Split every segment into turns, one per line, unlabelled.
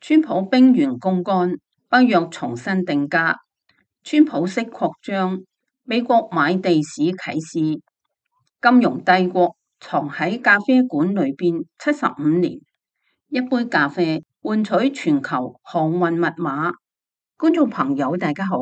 川普兵源攻幹，北約重新定價，川普式擴張，美國買地史啟示，金融帝國藏喺咖啡館裏邊75年，一杯咖啡換取全球航運密碼。觀眾朋友大家好，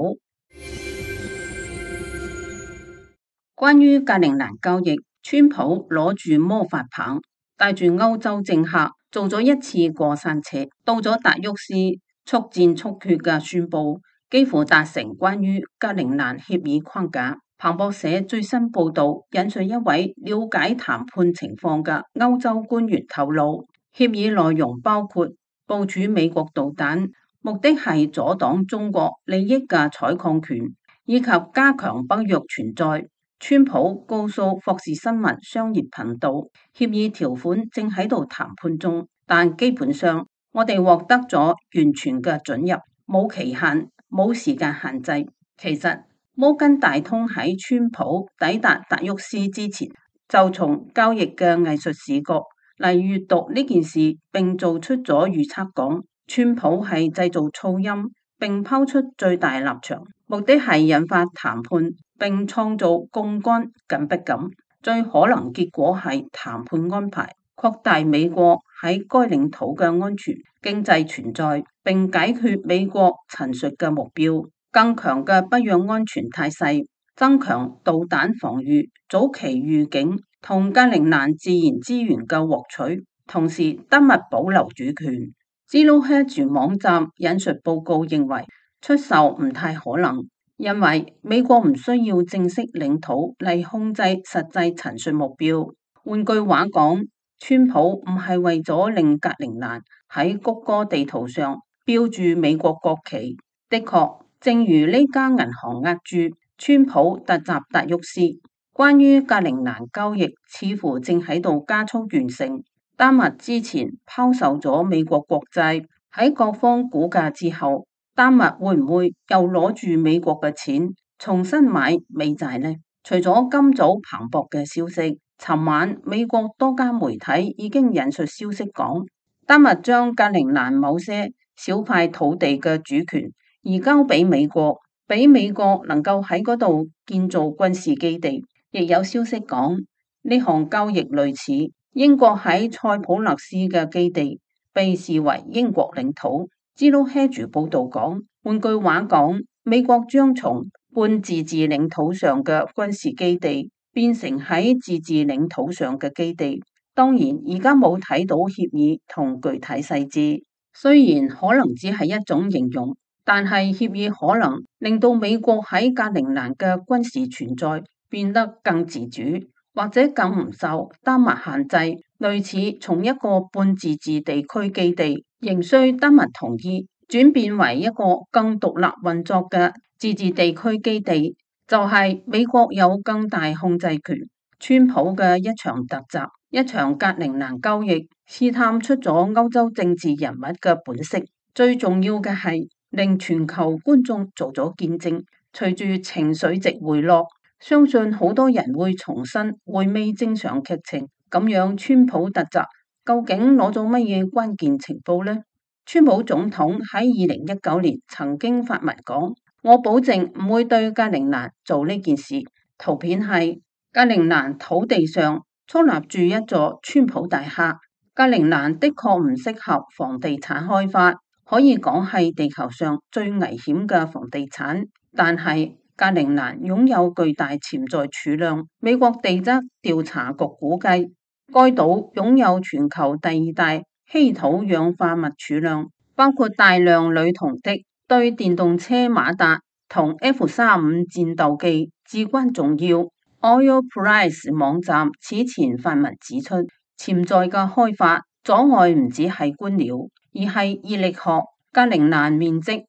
關於格陵蘭交易，川普攞住魔法棒，帶住歐洲政客做咗一次過山車，到咗達沃斯，速戰速決嘅宣布，幾乎達成關於格陵蘭協議框架。彭博社最新報道引述一位了解談判情況嘅歐洲官員透露，協議內容包括部署美國導彈，目的係阻擋中國利益嘅採礦權，以及加強北約存在。川普告訴霍士新聞商業頻道，協議條款正喺度談判中，但基本上我哋獲得咗完全嘅准入，冇期限，冇時間限制。其實摩根大通喺川普抵達達沃斯之前，就從交易嘅藝術視角嚟閱讀呢件事，並做出咗預測，講川普係製造噪音，並拋出最大立場，目的係引發談判，並創造槓桿緊迫感。最可能結果係談判安排擴大美國喺該領土嘅安全經濟存在，並解決美國陳述嘅目標，更強嘅北約安全態勢，增強導彈防禦、早期預警同格陵蘭自然資源嘅獲取，同時丹麥保留主權。Zero Hedge 網站引述報告認為，出售唔太可能，因為美國唔需要正式領土嚟控制實際陳述目標。換句話講，川普唔係為咗令格陵蘭喺谷歌地圖上標注美國國旗。的確，正如呢家銀行押注川普突襲達沃斯，關於格陵蘭交易似乎正喺度加速完成。丹麥之前拋售咗美國國債，喺各方估價之後，丹麥會唔會又攞住美國嘅錢重新買美債呢？除咗今早彭博嘅消息，尋晚美國多家媒體已經引述消息講，丹麥將格陵蘭某些小塊土地嘅主權移交俾美國，俾美國能夠喺嗰度建造軍事基地。亦有消息講，呢項交易類似英國喺塞浦路斯嘅基地，被視為英國領土。Zero Hedge 報道講，換句話講，美國將從半自治領土上嘅軍事基地變成喺自治領土上嘅基地。當然，而家冇睇到協議同具體細節，雖然可能只係一種形容，但係協議可能令到美國喺格陵蘭嘅軍事存在變得更自主，或者更唔受丹麥限制，類似從一個半自治地區基地仍需丹麥同意，轉變為一個更獨立運作嘅自治地區基地，就係美國有更大控制權。川普嘅一場突襲，一場格陵蘭交易，試探出咗歐洲政治人物嘅本色。最重要嘅係令全球觀眾做咗見證，隨住情緒值回落，相信好多人會重新回味正常劇情。咁樣川普突襲究竟攞咗乜嘢關鍵情報呢？川普總統喺2019年曾經發文講，我保證唔會對格陵蘭做呢件事。圖片係格陵蘭土地上矗立住一座川普大廈。格陵蘭的確唔適合房地產開發，可以講係地球上最危險嘅房地產，但係格陵蘭擁有巨大潛在儲量。美國地質調查局估計，該島擁有全球第2大稀土氧化物儲量，包括大量鋁同銫，對電動車馬達同 F-35戰鬥機至關重要。Oil Price 網站此前發文指出，潛在嘅開發阻礙唔止係官僚，而係熱力學。格陵蘭面積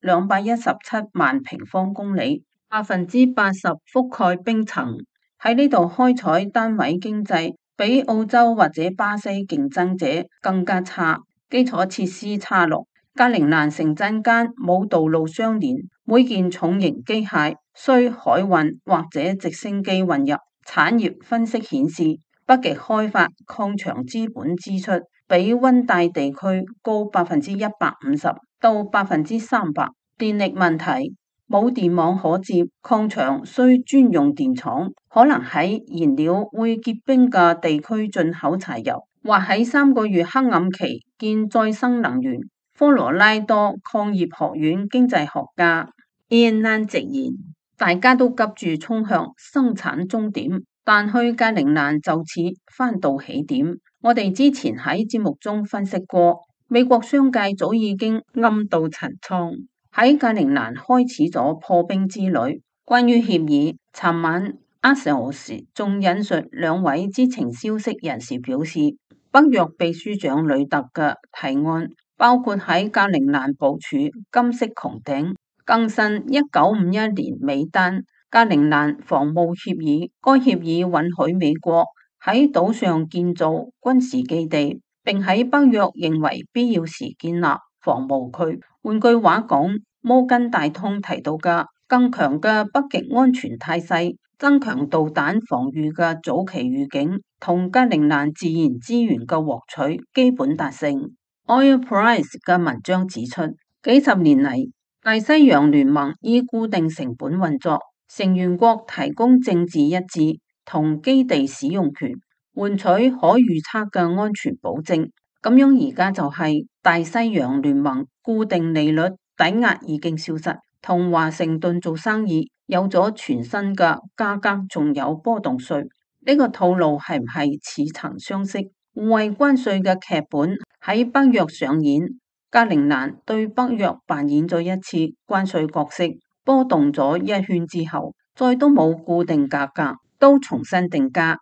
217萬平方公里。80%覆蓋冰層，喺呢度開採單位經濟比澳洲或者巴西競爭者更加差，基礎設施差落。格陵蘭城鎮間冇道路相連，每件重型機械需海運或者直升機運入。產業分析顯示，北極開發礦場資本支出比溫帶地區高150%到300%。電力問題，冇電網可接，礦場需專用電廠，可能喺燃料會結冰嘅地區進口柴油，或喺3個月黑暗期建再生能源。科羅拉多礦業學院經濟學家 Ian 直言，大家都急住衝向生產終點，但去格陵蘭就似翻到起點。我哋之前喺節目中分析過，美國商界早已經暗度陳倉，喺格陵蘭開始咗破冰之旅。關於協議，尋晚 Axios 仲引述2位知情消息人士表示，北約秘書長呂特嘅提案包括喺格陵蘭部署金色穹頂，更新1951年美丹格陵蘭防務協議。該協議允許美國喺島上建造軍事基地，並喺北約認為必要時建立防務區。換句話講，摩根大通提到嘅更強嘅北極安全態勢、增強導彈防禦嘅早期預警，同格陵蘭自然資源嘅獲取基本達成。Oil Price 嘅文章指出，幾十年嚟，大西洋聯盟以固定成本運作，成員國提供政治一致同基地使用權，換取可預測嘅安全保證。咁樣而家就係大西洋聯盟固定利率抵押已經消失，同華盛頓做生意有咗全新嘅價格，仲有波動稅。呢個套路係唔係似曾相識？互惠關稅嘅劇本喺北約上演，格陵蘭對北約扮演咗一次關稅角色，波動咗一圈之後，再都冇固定價格，都重新定價。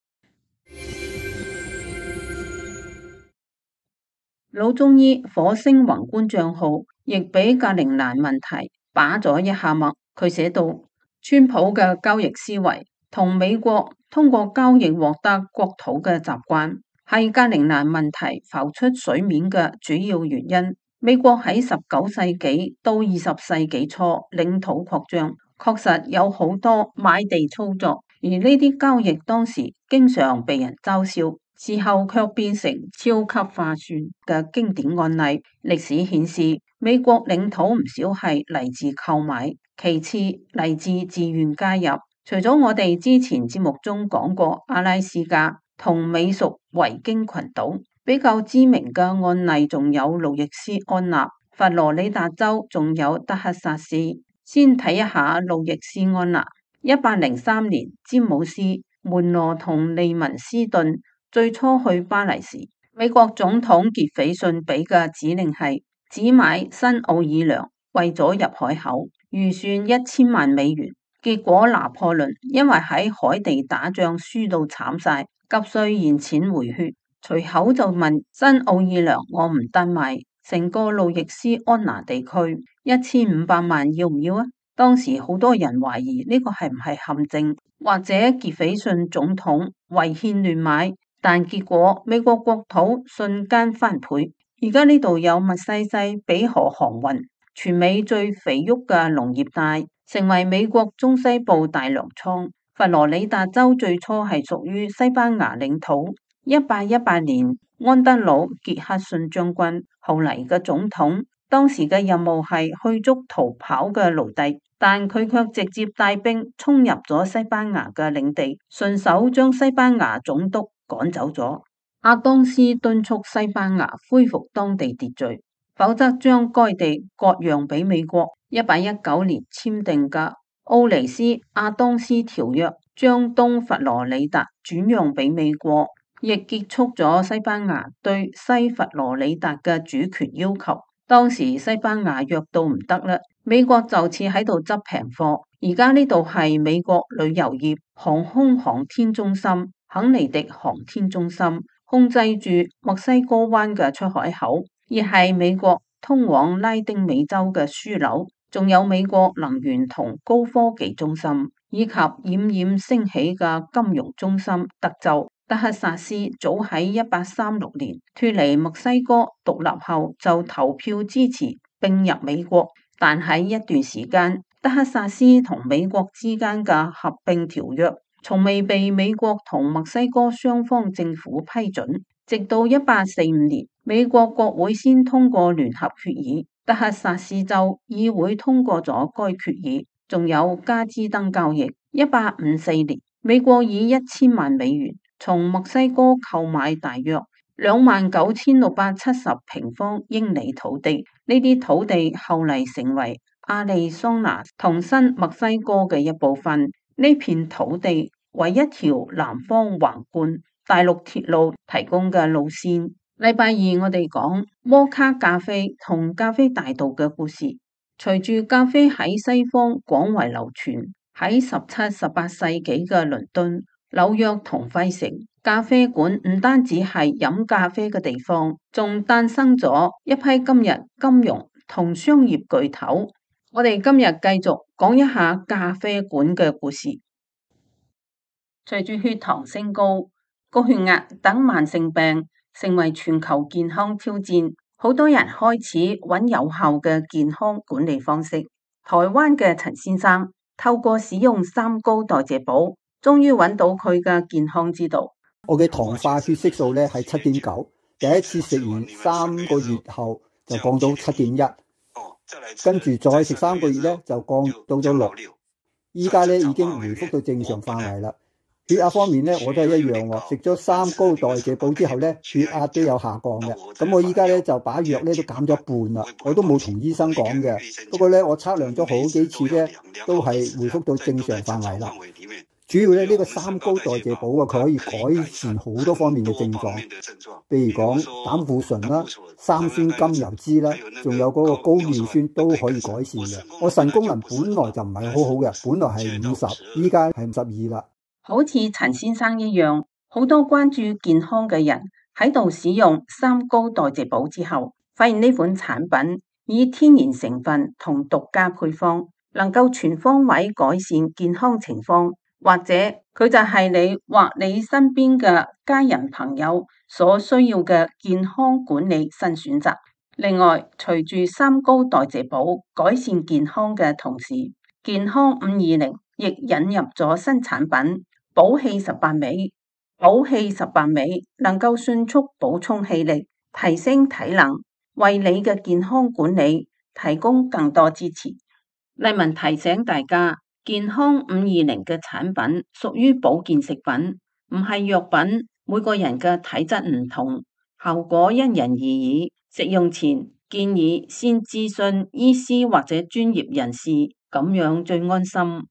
老中醫火星宏觀賬號亦俾格陵蘭問題把咗一下脈。佢寫道：川普嘅交易思維同美國通過交易獲得國土嘅習慣，係格陵蘭問題浮出水面嘅主要原因。美國喺19世紀到20世紀初領土擴張，確實有好多買地操作，而呢啲交易當時經常被人嘲笑，事後卻變成超級划算嘅經典案例。歷史顯示，美國領土唔少係嚟自購買，其次嚟自自願加入。除咗我哋之前節目中講過阿拉斯加同美屬維京群島，比較知名嘅案例仲有路易斯安那、佛羅里達州，仲有德克薩斯。先睇一下路易斯安那。1803年，詹姆斯、門羅同利文斯頓最初去巴黎時，美國總統傑斐遜俾嘅指令係只買新奧爾良，為咗入海口，預算1000萬美元。結果拿破崙因為喺海地打仗輸到慘晒，急需現錢回血，隨口就問新奧爾良我唔得賣，成個路易斯安那地區1500萬要唔要啊？當時好多人懷疑呢個係唔係陷阱，或者傑斐遜總統違憲亂買，但結果美國國土瞬間翻倍，而家呢度有密西西比河航運，全美最肥沃嘅農業帶，成為美國中西部大糧倉。佛羅里達州最初係屬於西班牙領土。1818年，安德魯傑克遜將軍，後嚟嘅總統，當時嘅任務係去捉逃跑嘅奴隸，但佢卻直接帶兵衝入咗西班牙嘅領地，順手將西班牙總督趕走咗。阿當斯敦促西班牙恢復當地秩序，否則將該地割讓俾美國。1819年簽訂嘅奧尼斯阿當斯條約，將東佛羅里達轉讓俾美國，亦結束咗西班牙對西佛羅里達嘅主權要求。當時西班牙弱到唔得啦，美國就似喺度執平貨。而家呢度係美國旅遊業、航空航天中心肯尼迪航天中心，控制住墨西哥灣嘅出海口，亦係美國通往拉丁美洲嘅樞紐，仲有美國能源同高科技中心，以及冉冉升起嘅金融中心德州。德克薩斯早喺1836年脫離墨西哥獨立後就投票支持併入美國，但喺一段時間，德克薩斯同美國之間嘅合併條約從未被美國同墨西哥雙方政府批准， 直到1845年，美國國會先通過聯合決議，德克薩斯州議會通過咗該決議。仲有加茲登交易。1854年，美國以$1000,000從墨西哥購買大約29,670平方英里土地，呢啲土地後嚟成為亞利桑那同新墨西哥嘅一部分。呢片土地為一條南方橫貫大陸鐵路提供嘅路線。禮拜二我哋講摩卡咖啡同咖啡大道嘅故事。隨住咖啡喺西方廣為流傳，喺17、18世紀嘅倫敦、紐約同費城，咖啡館唔單止係飲咖啡嘅地方，仲誕生咗一批今日金融同商業巨頭。我哋今日繼續講一下咖啡館嘅故事。隨住血糖升高、高血壓等慢性病成為全球健康挑戰，好多人開始揾有效嘅健康管理方式。台灣嘅陳先生透過使用三高代謝寶，終於揾到佢嘅健康之道。
我嘅糖化血色素咧係7.9，第一次食完3個月後就降到7.1，跟住再食3個月咧就降到咗6，依家咧已經回復到正常範圍啦。血壓方面咧，我都係一樣喎。食咗三高代謝寶之後咧，血壓都有下降嘅。咁我依家咧就把藥咧都減咗一半啦。我都冇同醫生講嘅，不過咧我測量咗好幾次咧，都係回復到正常範圍啦。主要咧呢個三高代謝寶啊，佢可以改善好多方面嘅症狀，譬如講膽固醇啦、三酸甘油脂啦，仲有嗰個高尿酸都可以改善嘅。我腎功能本來就唔係好好嘅，本來係50，依家係52啦。
好似陳先生一樣，好多關注健康嘅人喺度使用三高代謝寶之後，發現呢款產品以天然成分同獨家配方，能夠全方位改善健康情況，或者佢就係你或你身邊嘅家人朋友所需要嘅健康管理新選擇。另外，隨住三高代謝寶改善健康嘅同時，健康520亦引入咗新產品。寶氣18味，寶氣18味能夠迅速補充氣力，提升體能，為你嘅健康管理提供更多支持。麗文提醒大家，健康520嘅產品屬於保健食品，唔係藥品。每個人嘅體質唔同，效果因人而異。食用前建議先諮詢醫師或者專業人士，咁樣最安心。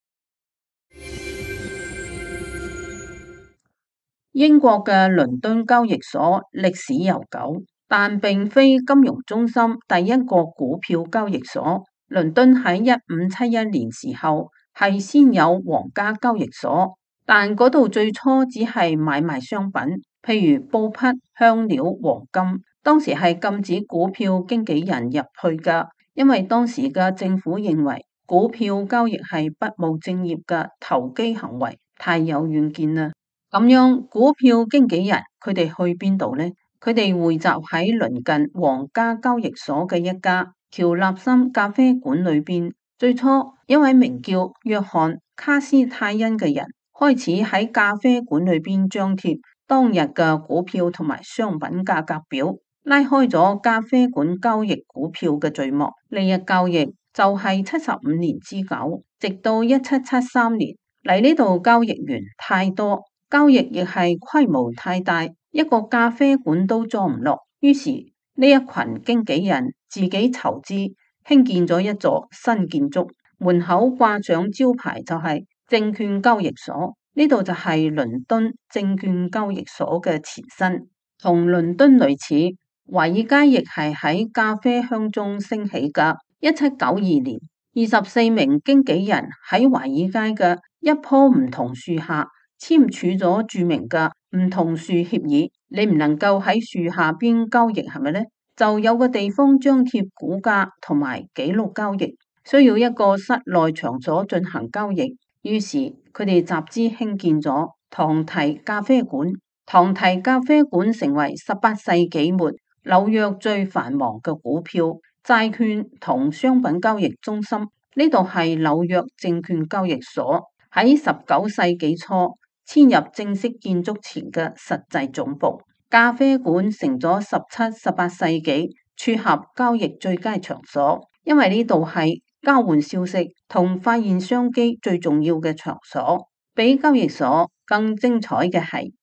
英國嘅倫敦交易所歷史悠久，但並非金融中心第一個股票交易所。倫敦喺1571年時候係先有皇家交易所，但嗰度最初只係買賣商品，譬如布匹、香料、黃金。當時係禁止股票經紀人入去噶，因為當時嘅政府認為股票交易係不務正業嘅投機行為，太有遠見啦。咁樣股票經紀人佢哋去邊度呢？佢哋匯集喺鄰近皇家交易所嘅一家喬納森咖啡館裏邊。最初一位名叫約翰卡斯泰恩嘅人開始喺咖啡館裏邊張貼當日嘅股票同埋商品價格表，拉開咗咖啡館交易股票嘅序幕。呢一交易就係75年之久，直到1773年。嚟呢度交易員太多，交易亦係規模太大，一個咖啡館都裝唔落。於是呢一群經紀人自己籌資興建咗一座新建築，門口掛上招牌就係證券交易所。呢度就係倫敦證券交易所嘅前身。同倫敦類似，華爾街亦係喺咖啡香中升起噶。1792年，24名經紀人喺華爾街嘅一棵梧桐樹下簽署咗著名嘅梧桐樹協議。你唔能夠喺樹下邊交易，係咪呢？就有個地方張貼股價同埋記錄交易，需要一個室內場所進行交易。於是佢哋集資興建咗唐提咖啡館。唐提咖啡館成為18世紀末紐約最繁忙嘅股票、債券同商品交易中心。呢度係紐約證券交易所喺19世紀初遷入正式建築前嘅實際總部。 咖啡館成咗17、18世紀撮合交易最佳場所，因為呢度係交換消息同發現商機最重要嘅場所。比交易所更精彩嘅係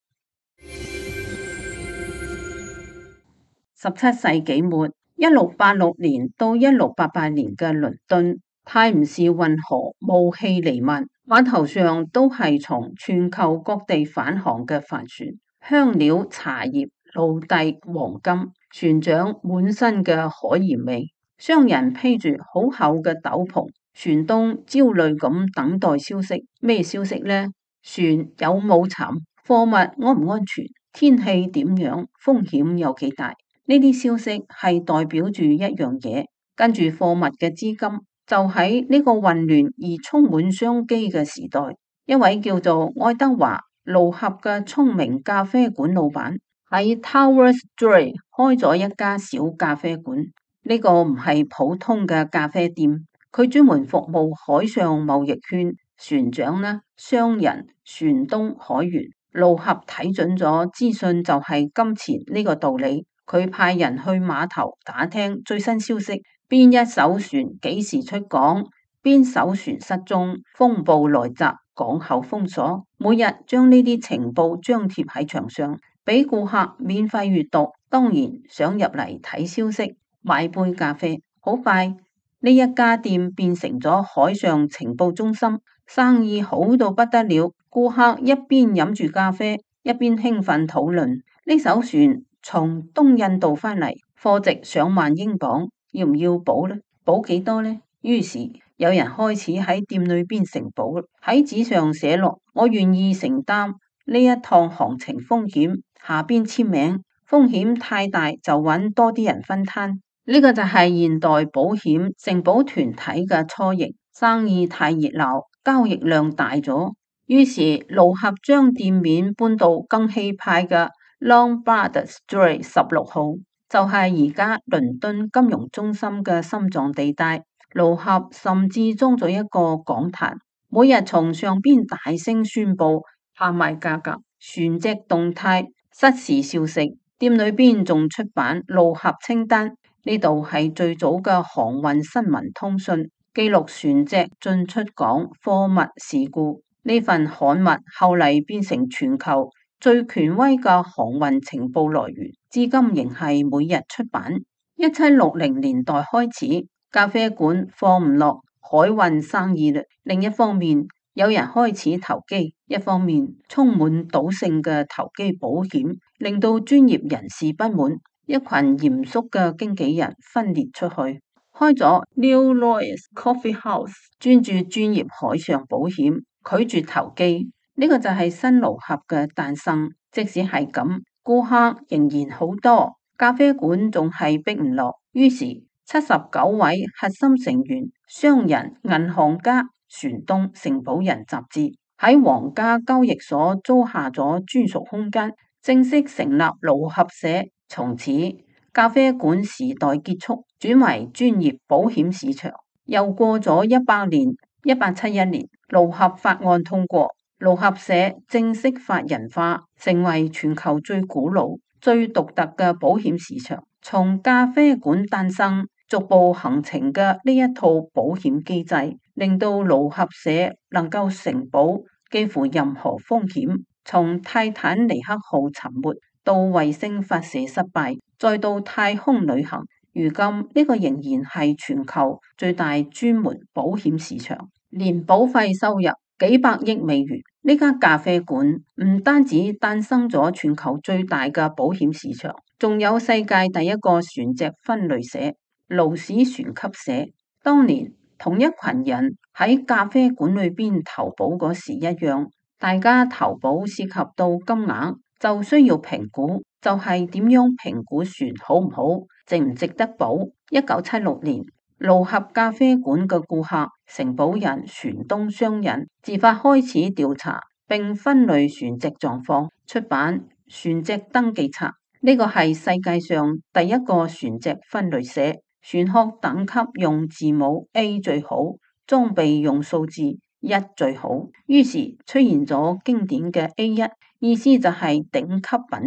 17世紀末1686年到1688年嘅倫敦泰晤士運河霧氣彌漫，碼頭上都係從全球各地返航嘅帆船，香料、茶葉、奴隸、黃金，船長滿身嘅海鹽味，商人披住好厚嘅斗篷，船東焦慮咁等待消息。咩消息呢？船有冇沉？貨物安唔安全？天氣點樣？風險有幾大？呢啲消息係代表住一樣嘢，跟住貨物嘅資金就喺呢個混亂而充滿商機嘅時代，一位叫做愛德華盧合嘅聰明咖啡館老闆喺 Tower Street 開咗一家小咖啡館。呢個唔係普通嘅咖啡店，佢專門服務海上貿易圈，船長呢、商人、船東、海員。盧合睇準咗資訊就係金錢呢個道理。佢派人去碼頭打聽最新消息，邊一艘船幾時出港，邊艘船失蹤，風暴來襲，港口封鎖。每日將呢啲情報張貼喺牆上，俾顧客免費閱讀。當然想入嚟睇消息，買杯咖啡。好快呢一家店變成咗海上情報中心，生意好到不得了。顧客一邊飲住咖啡，一邊興奮討論呢艘船從東印度返嚟，貨值上萬英鎊，要唔要保呢？保幾多呢？於是有人開始喺店裏邊承保，喺紙上寫落我願意承擔呢一趟行程風險，下邊簽名。風險太大就揾多啲人分攤。呢個就係現代保險承保團體嘅雛形。生意太熱鬧，交易量大咗，於是盧合將店面搬到更氣派嘅 Lombard Street 16號，就係而家倫敦金融中心嘅心臟地帶。盧合甚至裝咗一個講壇，每日從上邊大聲宣布拍賣價格、船隻動態、失事消息。店裏邊仲出版盧合清單，呢度係最早嘅航運新聞通訊，記錄船隻進出港、貨物事故。呢份刊物後嚟變成全球最權威嘅航運情報來源，至今仍係每日出版。1760年代開始，咖啡館放唔落海運生意啦。另一方面，有人開始投機，一方面充滿賭性嘅投機保險，令到專業人士不滿。一群嚴肅嘅經紀人分裂出去，開咗 New Lawyers Coffee House， 專注專業海上保險，拒絕投機。呢個就係新盧合嘅誕生。即使係咁，顧客仍然好多，咖啡館仲係逼唔落。於是79位核心成員、商人、銀行家、船東、承保人集資，喺皇家交易所租下咗專屬空間，正式成立盧合社。從此咖啡館時代結束，轉為專業保險市場。又過咗100年，1871年，盧合法案通過，盧合社正式法人化，成為全球最古老、最獨特嘅保險市場。從咖啡館誕生，逐步形成嘅呢一套保險機制，令到盧合社能夠承保幾乎任何風險。從泰坦尼克號沉沒到衛星發射失敗，再到太空旅行，如今呢個仍然係全球最大專門保險市場，年保費收入幾百億美元。呢間咖啡館唔單止誕生咗全球最大嘅保險市場，仲有世界第一個船隻分類社勞史船級社。當年同一群人喺咖啡館裏邊投保嗰時一樣，大家投保涉及到金額，就需要評估，就係點樣評估船好唔好，值唔值得保。1976年，盧合咖啡館嘅顧客、承保人、船東、商人自發開始調查並分類船隻狀況，出版船隻登記冊。呢個係世界上第一個船隻分類社。船殼等級用字母 A 最好，裝備用數字1最好。於是出現咗經典嘅 A1，意思就係頂級品質。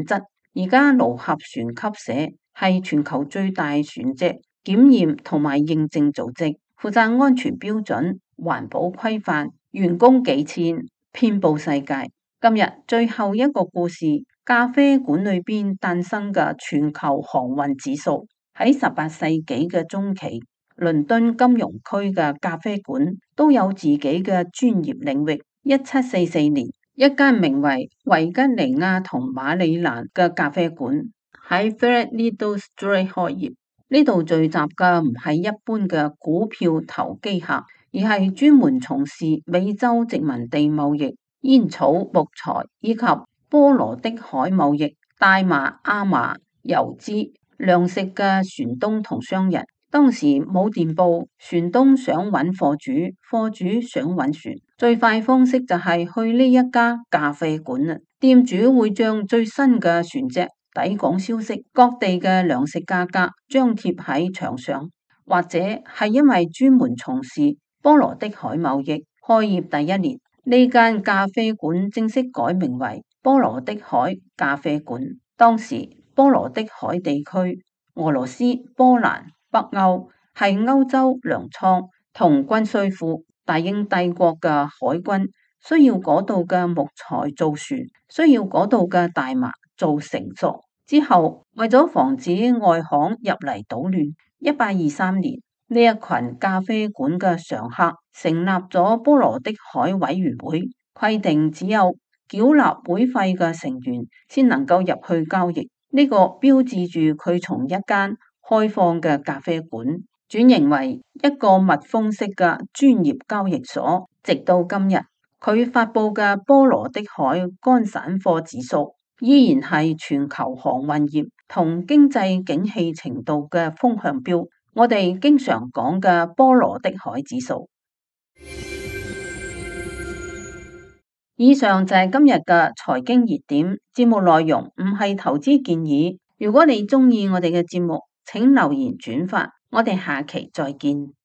而家盧合船級社係全球最大船隻檢驗同埋認證組織，負責安全標準、環保規範，員工幾千，遍佈世界。今日最後一個故事，咖啡館裏邊誕生嘅全球航運指數。喺18世紀嘅中期，倫敦金融區嘅咖啡館都有自己嘅專業領域。1744年，一間名為維吉尼亞同馬里蘭嘅咖啡館喺 Threadneedle Street 開業。呢度聚集嘅唔係一般嘅股票投機客，而係專門從事美洲殖民地貿易、煙草、木材以及波羅的海貿易、大麻、亞麻、油脂、糧食嘅船東同商人。當時冇電報，船東想揾貨主，貨主想揾船，最快方式就係去呢一家咖啡館啦。店主會將最新嘅船隻、抵港消息、各地嘅糧食價格張貼喺牆上，或者係因為專門從事波羅的海貿易，開業第一年，呢間咖啡館正式改名為波羅的海咖啡館。當時波羅的海地區、俄羅斯、波蘭、北歐係歐洲糧倉同軍需庫，大英帝國嘅海軍需要嗰度嘅木材造船，需要嗰度嘅大麻做繩索。之後為咗防止外行入嚟搗亂，1823年呢一群咖啡館嘅常客成立咗波羅的海委員會，規定只有繳納會費嘅成員先能夠入去交易。呢個標誌住佢從一間開放嘅咖啡館轉型為一個密封式嘅專業交易所，直到今日，佢發佈嘅波羅的海乾散貨指數依然係全球航運業同經濟景氣程度嘅風向標。我哋經常講嘅波羅的海指數。以上就係今日嘅財經熱點，節目內容唔係投資建議。如果你鍾意我哋嘅節目，請留言轉發，我哋下期再見。